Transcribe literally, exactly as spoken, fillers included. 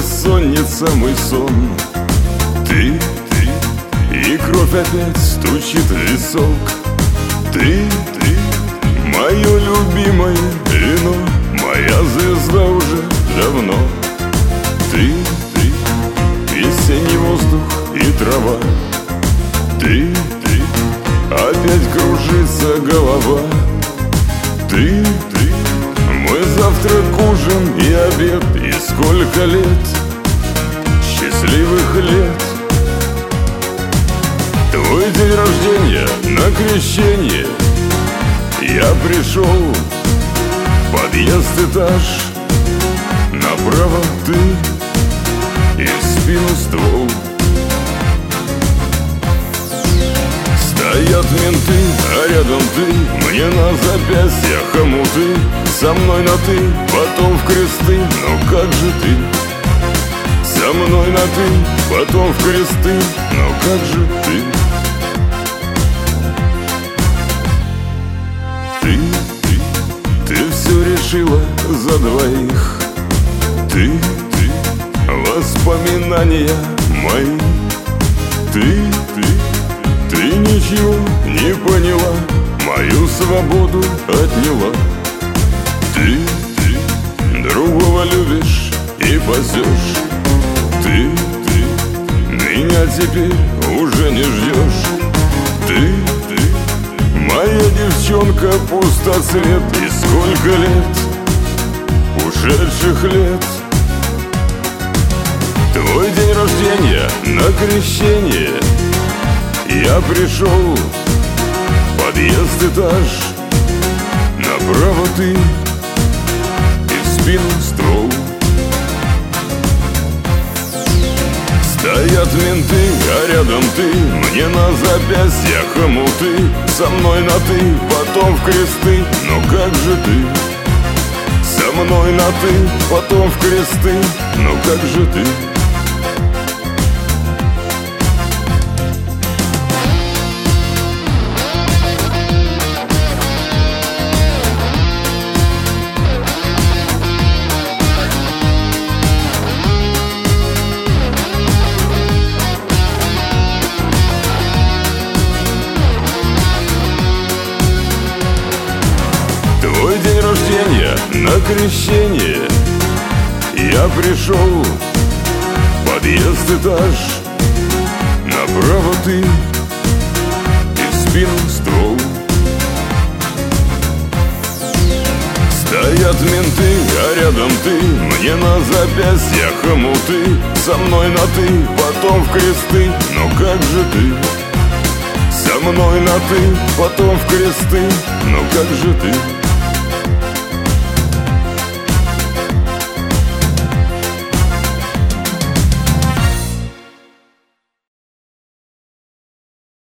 бессонница, мой сон. Ты, ты, и кровь опять стучит в висок. Ты, ты, мое любимое вино, моя звезда уже давно. Ты, ты, весенний воздух и трава. Ты, ты, опять кружится голова. Ты, ты, мой завтрак, ужин и обед. И сколько лет, счастливых лет. Твой день рождения на крещение. Я пришел, подъезд, этаж. Направо ты и в спину ствол. Стоят менты, а рядом ты. Мне на запястье хомуты. Со мной на ты, потом в кресты. Ну как же ты? Со мной на ты, потом в кресты. Ну как же ты? Ты, ты, ты все решила за двоих. Ты, ты, воспоминания мои. Ты, ты, ты ничего не поняла, мою свободу отняла. Ты, ты, другого любишь и пасешь. Ты, ты, меня теперь уже не ждешь. Ты, ты, моя девчонка, пустоцвет. И сколько лет, ушедших лет. Твой день рождения на крещение. Я пришел, подъезд, этаж. Направо ты и в спину ствол. Стоят менты, а рядом ты. Мне на запястье хомуты. Со мной на ты, потом в кресты. Но как же ты? Со мной на ты, потом в кресты. Но как же ты? Твой день рождения на крещение. Я пришел, подъезд, этаж. Направо ты и в спину ствол. Стоят менты, а рядом ты. Мне на запястье хомуты. Со мной на ты, потом в кресты. Но как же ты? Со мной на ты, потом в кресты. Но как же ты?